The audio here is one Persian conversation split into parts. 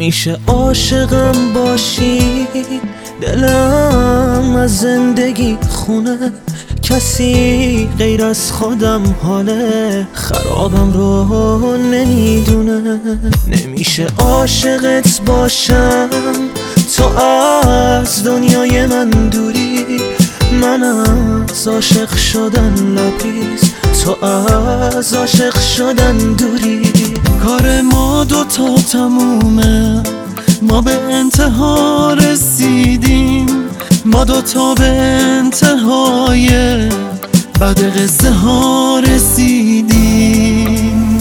نمیشه عاشقم باشی، دلم از زندگی خونه، کسی غیر از خودم حاله خرابم رو نمیدونه. نمیشه عاشقت باشم تو از دنیای من دوری، من از عاشق شدن لبریز، تو از عاشق شدن دوری. کار ما دوتا تمومه، ما به انتها رسیدیم، ما دوتا به انتهای بعد قصه ها رسیدیم.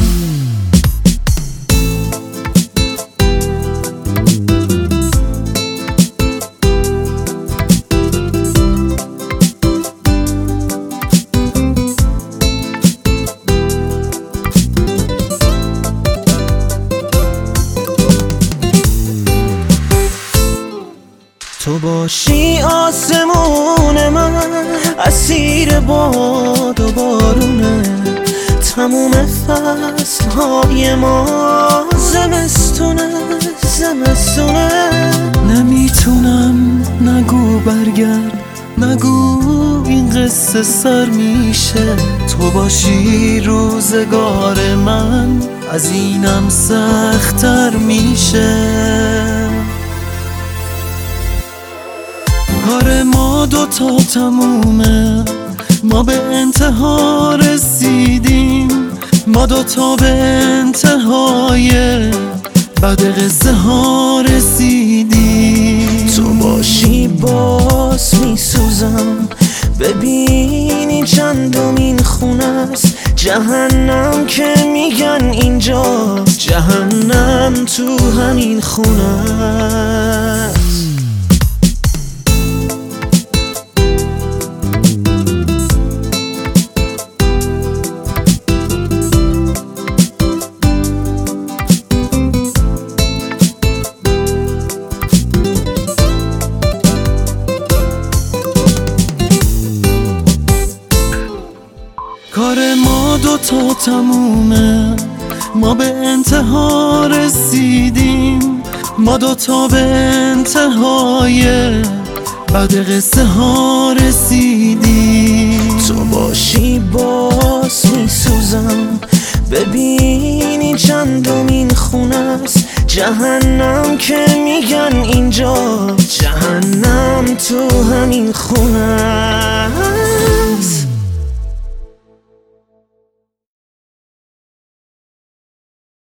تو باشی آسمون من، اسیر باد و بارونه، تموم فصلهای ما زمستونه زمستونه. نمیتونم نگو برگرد، نگو این قصه سر میشه. تو باشی روزگار من از اینم سخت‌تر میشه. کار ما دوتا تمومه، ما به انتها رسیدیم، ما دوتا به انتهای بعد قصه ها رسیدیم. تو باشی باز میسوزم، ببینی چندمین خونه است، جهنم که میگن اینجا، جهنم تو همین خونه است. کار ما دوتا تمومه، ما به انتها رسیدیم، ما دوتا به انتهای بعد قصه ها رسیدیم. تو باشی باز میسوزم، ببینی چندمین خونه است، جهنم که میگن اینجا، جهنم تو همین خونه است.